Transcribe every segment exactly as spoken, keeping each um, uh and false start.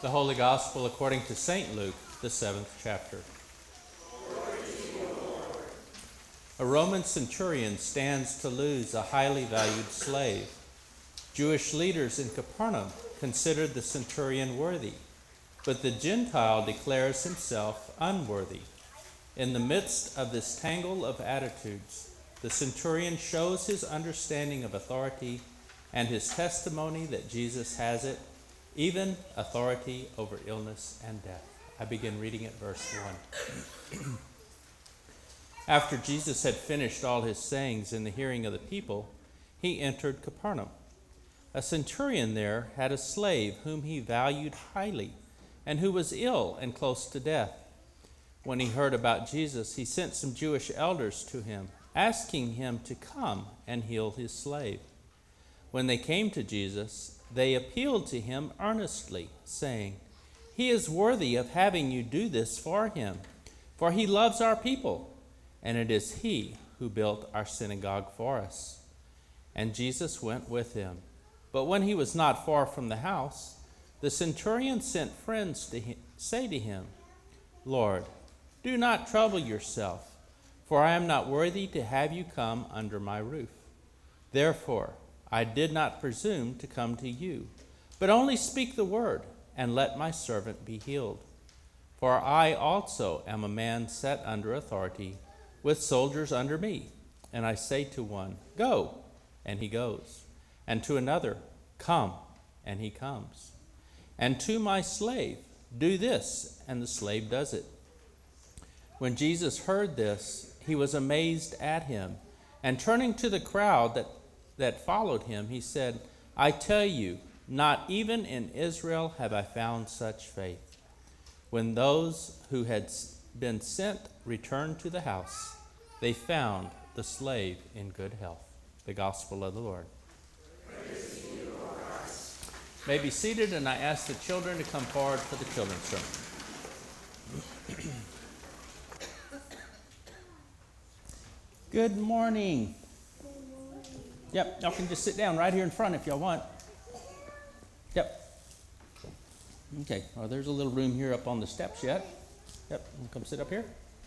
The Holy Gospel according to Saint Luke, the seventh chapter. A Roman centurion stands to lose a highly valued slave. Jewish leaders in Capernaum considered the centurion worthy, but the Gentile declares himself unworthy. In the midst of this tangle of attitudes, the centurion shows his understanding of authority and his testimony that Jesus has it, even authority over illness and death. I begin reading at verse one. After Jesus had finished all his sayings in the hearing of the people, he entered Capernaum. A centurion there had a slave whom he valued highly, and who was ill and close to death. When he heard about Jesus, he sent some Jewish elders to him, asking him to come and heal his slave. When they came to Jesus, they appealed to him earnestly, saying, "He is worthy of having you do this for him, for he loves our people, and it is he who built our synagogue for us." And Jesus went with him. But when he was not far from the house, the centurion sent friends to him, say to him, "Lord, do not trouble yourself, for I am not worthy to have you come under my roof. Therefore, I did not presume to come to you, but only speak the word, and let my servant be healed. For I also am a man set under authority, with soldiers under me. And I say to one, 'Go,' and he goes, and to another, 'Come,' and he comes. And to my slave, 'Do this,' and the slave does it." When Jesus heard this, he was amazed at him, and turning to the crowd that, that followed him, he said, "I tell you, not even in Israel have I found such faith." When those who had been sent returned to the house, they found the slave in good health. The Gospel of the Lord. Praise to you, O Christ. May be seated, and I ask the children to come forward for the children's sermon. Good morning. Good morning. Yep, y'all can just sit down right here in front if y'all want. Yep. Okay, well, there's a little room here up on the steps yet. Yep, come sit up here.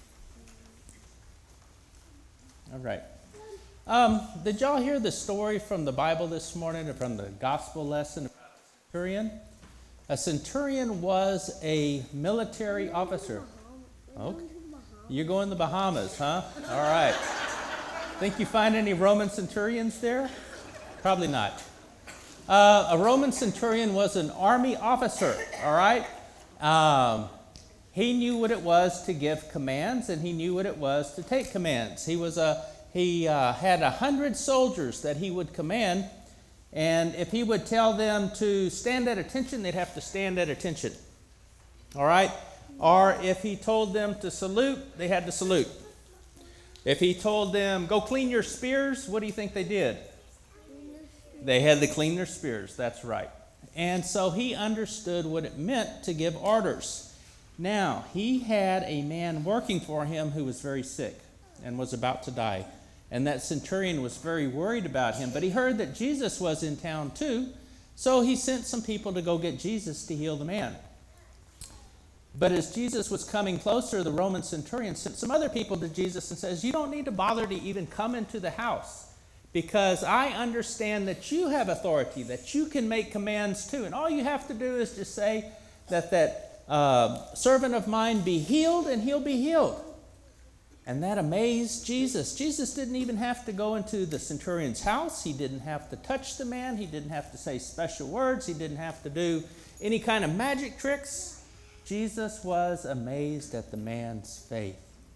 All right. Um, did y'all hear the story from the Bible this morning, or from the gospel lesson about a centurion? A centurion was a military officer. Okay. You're going to the Bahamas, huh? All right. Think you find any Roman centurions there? Probably not. Uh, a Roman centurion was an army officer, all right? Um, he knew what it was to give commands, and he knew what it was to take commands. He was a he uh, had a hundred soldiers that he would command, and if he would tell them to stand at attention, they'd have to stand at attention, all right? Or if he told them to salute, they had to salute. If he told them, "Go clean your spears," what do you think they did? They had to clean their spears, that's right. And so he understood what it meant to give orders. Now, he had a man working for him who was very sick and was about to die. And that centurion was very worried about him. But he heard that Jesus was in town too, so he sent some people to go get Jesus to heal the man. But as Jesus was coming closer, the Roman centurion sent some other people to Jesus and says, "You don't need to bother to even come into the house, because I understand that you have authority, that you can make commands too. And all you have to do is just say that that uh, servant of mine be healed, and he'll be healed." And that amazed Jesus. Jesus didn't even have to go into the centurion's house. He didn't have to touch the man. He didn't have to say special words. He didn't have to do any kind of magic tricks. Jesus was amazed at the man's faith.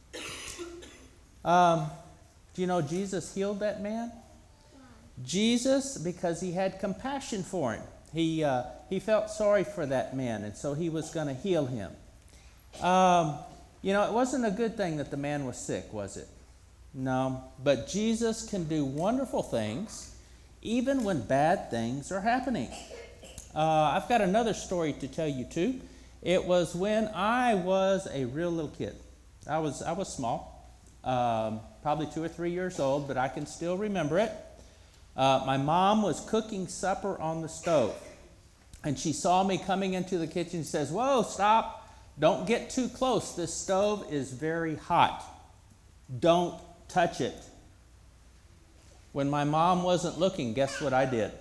Um, do you know Jesus healed that man? Jesus, because he had compassion for him. He uh, he felt sorry for that man, and so he was going to heal him. Um, you know, it wasn't a good thing that the man was sick, was it? No, but Jesus can do wonderful things, even when bad things are happening. Uh, I've got another story to tell you too. It was when I was a real little kid. I was I was small, um, probably two or three years old, but I can still remember it. Uh, my mom was cooking supper on the stove. And she saw me coming into the kitchen and says, "Whoa, stop. Don't get too close. This stove is very hot. Don't touch it." When my mom wasn't looking, guess what I did?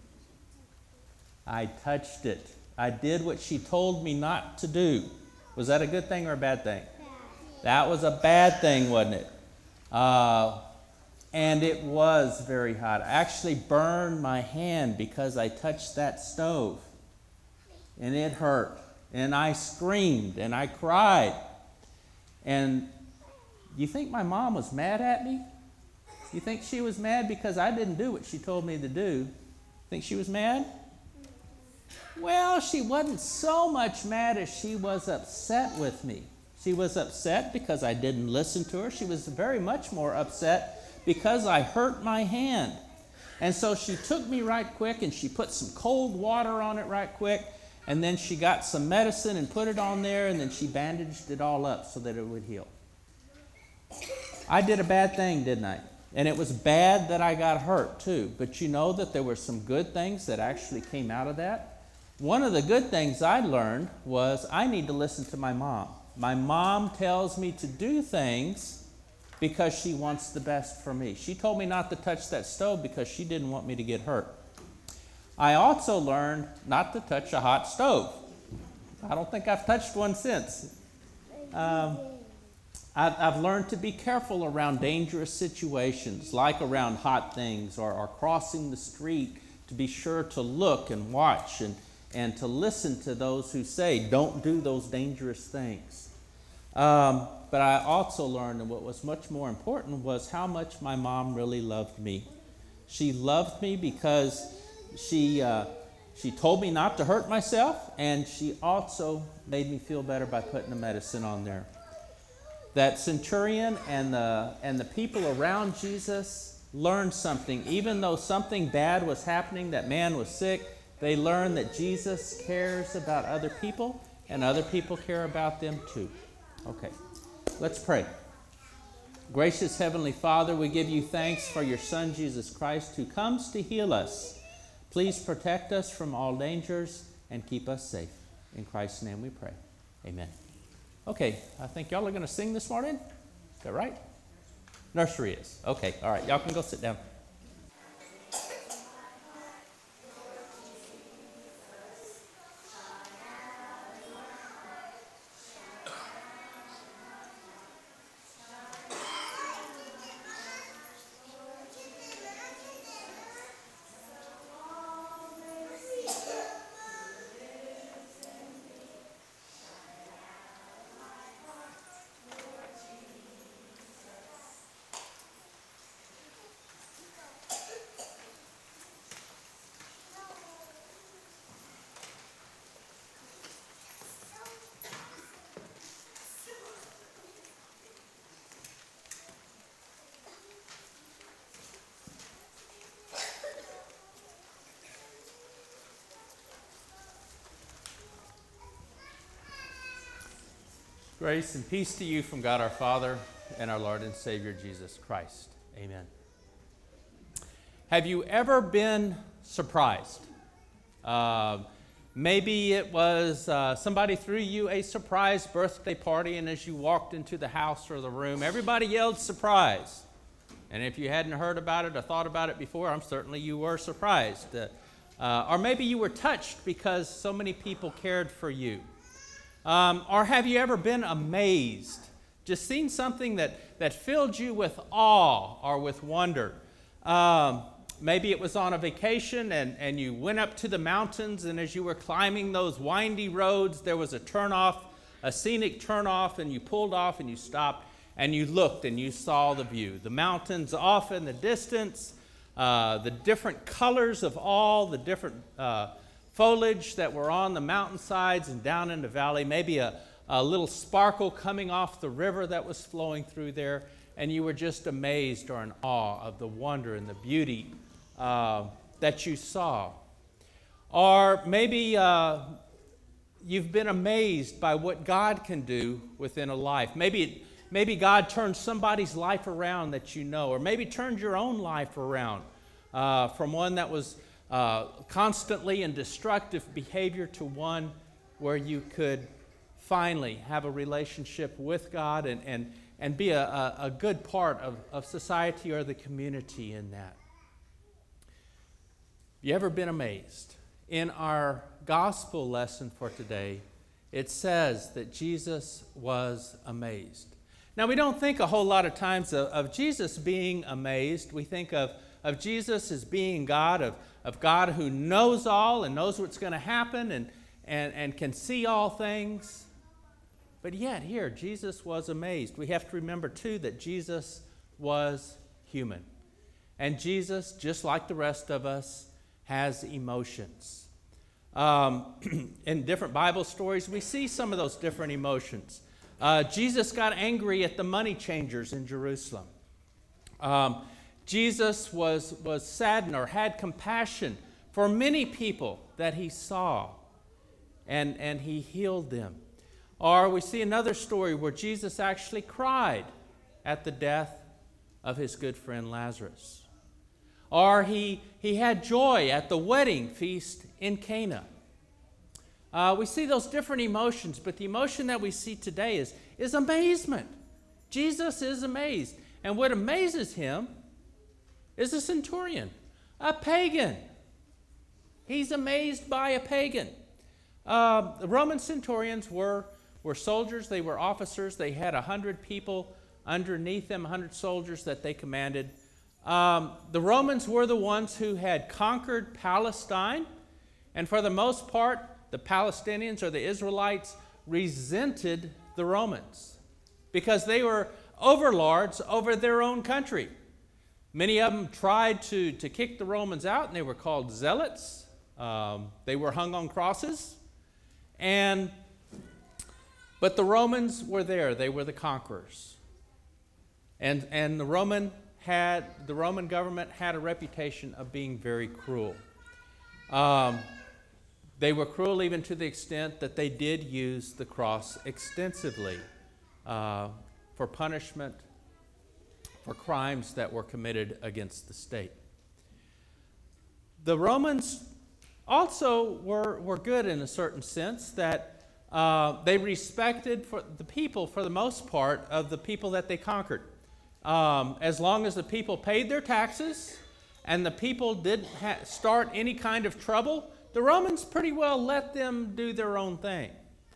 I touched it. I did what she told me not to do. Was that a good thing or a bad thing? Bad. That was a bad thing, wasn't it? Uh, and it was very hot. I actually burned my hand because I touched that stove. And it hurt. And I screamed and I cried. And you think my mom was mad at me? You think she was mad because I didn't do what she told me to do? Think she was mad? Well, she wasn't so much mad as she was upset with me. She was upset because I didn't listen to her. She was very much more upset because I hurt my hand. And so she took me right quick and she put some cold water on it right quick. And then she got some medicine and put it on there, and then she bandaged it all up so that it would heal. I did a bad thing, didn't I? And it was bad that I got hurt too. But you know that there were some good things that actually came out of that. One of the good things I learned was I need to listen to my mom. My mom tells me to do things because she wants the best for me. She told me not to touch that stove because she didn't want me to get hurt. I also learned not to touch a hot stove. I don't think I've touched one since. Um, I've, I've learned to be careful around dangerous situations, like around hot things or, or crossing the street, to be sure to look and watch and, and to listen to those who say, don't do those dangerous things. Um, but I also learned, and what was much more important, was how much my mom really loved me. She loved me because She uh, she told me not to hurt myself, and she also made me feel better by putting the medicine on there. That centurion and the and the people around Jesus learned something. Even though something bad was happening, that man was sick, they learned that Jesus cares about other people, and other people care about them too. Okay, let's pray. Gracious Heavenly Father, we give you thanks for your Son, Jesus Christ, who comes to heal us. Please protect us from all dangers and keep us safe. In Christ's name we pray. Amen. Okay, I think y'all are going to sing this morning. Is that right? Nursery is. Okay, all right. Y'all can go sit down. Grace and peace to you from God our Father and our Lord and Savior Jesus Christ. Amen. Have you ever been surprised? Uh, maybe it was uh, somebody threw you a surprise birthday party, and as you walked into the house or the room, everybody yelled surprise. And if you hadn't heard about it or thought about it before, I'm certainly you were surprised. Uh, uh, or maybe you were touched because so many people cared for you. Um, or have you ever been amazed? Just seen something that, that filled you with awe or with wonder? Um, maybe it was on a vacation and, and you went up to the mountains, and as you were climbing those windy roads, there was a turnoff, a scenic turnoff, and you pulled off and you stopped and you looked and you saw the view. The mountains off in the distance, uh, the different colors of all the different uh foliage that were on the mountainsides and down in the valley, maybe a, a little sparkle coming off the river that was flowing through there, and you were just amazed or in awe of the wonder and the beauty uh, that you saw. Or maybe uh, you've been amazed by what God can do within a life. Maybe, maybe God turned somebody's life around that you know, or maybe turned your own life around uh, from one that was uh, constantly in destructive behavior to one where you could finally have a relationship with God and, and, and be a, a, a good part of, of society or the community in that. You ever been amazed? In our gospel lesson for today, it says that Jesus was amazed. Now, we don't think a whole lot of times of, of Jesus being amazed. We think of, of Jesus as being God, of, of God who knows all and knows what's going to happen and, and, and can see all things. But yet here, Jesus was amazed. We have to remember, too, that Jesus was human. And Jesus, just like the rest of us, has emotions. Um, in different Bible stories, we see some of those different emotions. Uh, Jesus got angry at the money changers in Jerusalem. Um, Jesus was, was saddened or had compassion for many people that he saw, and, and he healed them. Or we see another story where Jesus actually cried at the death of his good friend Lazarus. Or he, he had joy at the wedding feast in Cana. Uh, we see those different emotions, but the emotion that we see today is, is amazement. Jesus is amazed. And what amazes him is a centurion, a pagan. He's amazed by a pagan. Uh, the Roman centurions were were soldiers, they were officers, they had one hundred people underneath them, one hundred soldiers that they commanded. Um, the Romans were the ones who had conquered Palestine, and for the most part, the Palestinians or the Israelites resented the Romans because they were overlords over their own country. Many of them tried to, to kick the Romans out, and they were called zealots. Um, they were hung on crosses, and But the Romans were there. They were the conquerors. And, and the Roman had the Roman government had a reputation of being very cruel. Um, they were cruel even to the extent that they did use the cross extensively uh, for punishment for crimes that were committed against the state. The Romans also were, were good in a certain sense that Uh, they respected for the people, for the most part, of the people that they conquered. Um, as long as the people paid their taxes and the people didn't ha- start any kind of trouble, the Romans pretty well let them do their own thing.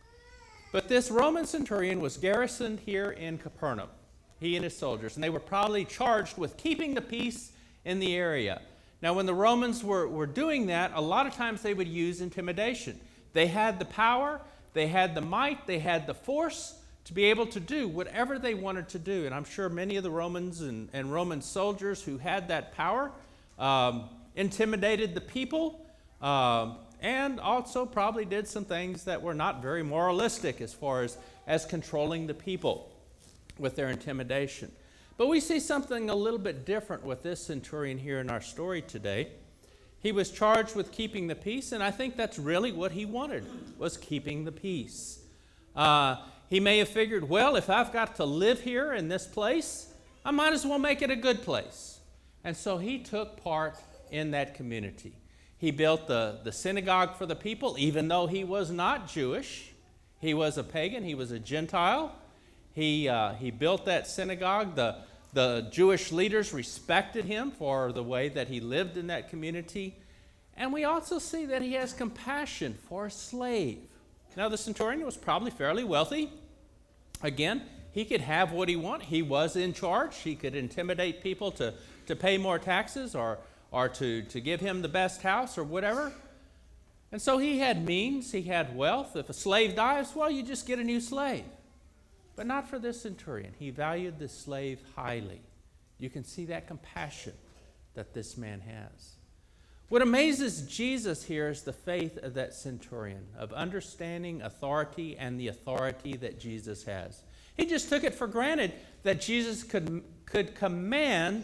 But this Roman centurion was garrisoned here in Capernaum, he and his soldiers, and they were probably charged with keeping the peace in the area. Now, when the Romans were, were doing that, a lot of times they would use intimidation. They had the power, they had the might, they had the force to be able to do whatever they wanted to do. And I'm sure many of the Romans and, and Roman soldiers who had that power um, intimidated the people um, and also probably did some things that were not very moralistic as far as, as controlling the people with their intimidation. But we see something a little bit different with this centurion here in our story today. He was charged with keeping the peace, and I think that's really what he wanted, was keeping the peace. Uh, he may have figured, well, if I've got to live here in this place, I might as well make it a good place. And so he took part in that community. He built the, the synagogue for the people, even though he was not Jewish. He was a pagan. He was a Gentile. He, uh, he built that synagogue. The The Jewish leaders respected him for the way that he lived in that community. And we also see that he has compassion for a slave. Now, the centurion was probably fairly wealthy. Again, he could have what he wanted. He was in charge. He could intimidate people to, to pay more taxes or, or to, to give him the best house or whatever. And so he had means. He had wealth. If a slave dies, well, you just get a new slave. But not for this centurion. He valued the slave highly. You can see that compassion that this man has. What amazes Jesus here is the faith of that centurion, of understanding authority and the authority that Jesus has. He just took it for granted that Jesus could, could command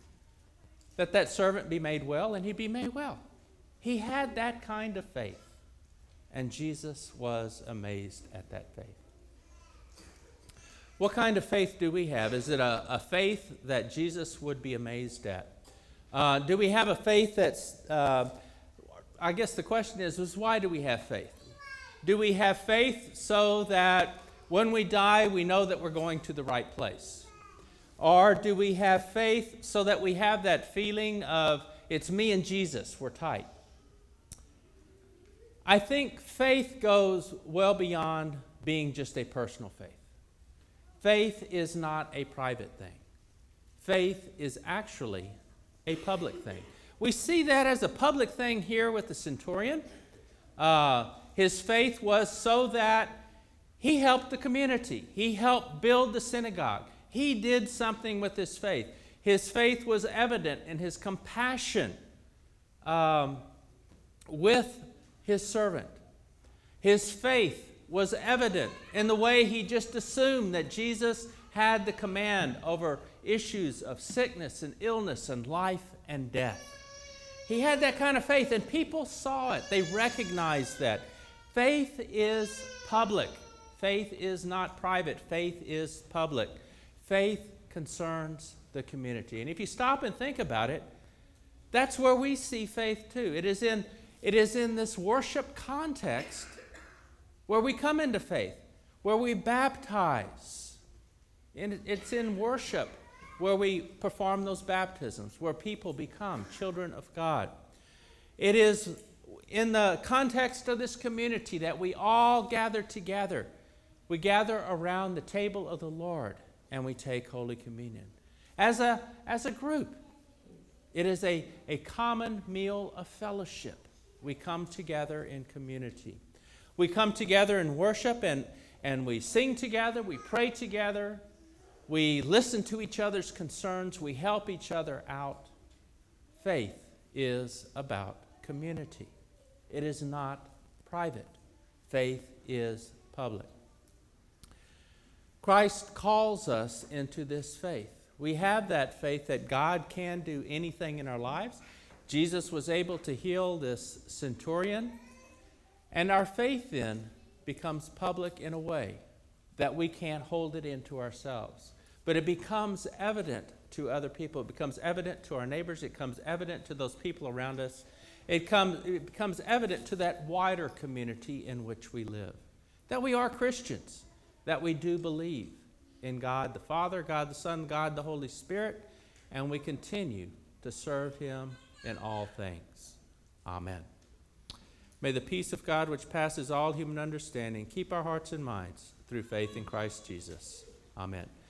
that that servant be made well, and he'd be made well. He had that kind of faith, and Jesus was amazed at that faith. What kind of faith do we have? Is it a, a faith that Jesus would be amazed at? Uh, do we have a faith that's uh, I guess the question is, is why do we have faith? Do we have faith so that when we die, we know that we're going to the right place? Or do we have faith so that we have that feeling of, it's me and Jesus, we're tight? I think faith goes well beyond being just a personal faith. Faith is not a private thing. Faith is actually a public thing. We see that as a public thing here with the centurion. Uh, his faith was so that he helped the community. He helped build the synagogue. He did something with his faith. His faith was evident in his compassion um, with his servant. His faith was evident in the way he just assumed that Jesus had the command over issues of sickness and illness and life and death. He had that kind of faith, and people saw it. They recognized that. Faith is public. Faith is not private. Faith is public. Faith concerns the community. And if you stop and think about it, that's where we see faith too. It is in, it is in this worship context where we come into faith, where we baptize. And it's in worship where we perform those baptisms, where people become children of God. It is in the context of this community that we all gather together. We gather around the table of the Lord and we take Holy Communion. As a, as a group, it is a, a common meal of fellowship. We come together in community. We come together in worship and, and we sing together, we pray together, we listen to each other's concerns, we help each other out. Faith is about community. It is not private. Faith is public. Christ calls us into this faith. We have that faith that God can do anything in our lives. Jesus was able to heal this centurion. And our faith then becomes public in a way that we can't hold it into ourselves. But it becomes evident to other people. It becomes evident to our neighbors. It becomes evident to those people around us. It, comes, it becomes evident to that wider community in which we live. That we are Christians. That we do believe in God the Father, God the Son, God the Holy Spirit. And we continue to serve Him in all things. Amen. May the peace of God, which passes all human understanding, keep our hearts and minds through faith in Christ Jesus. Amen.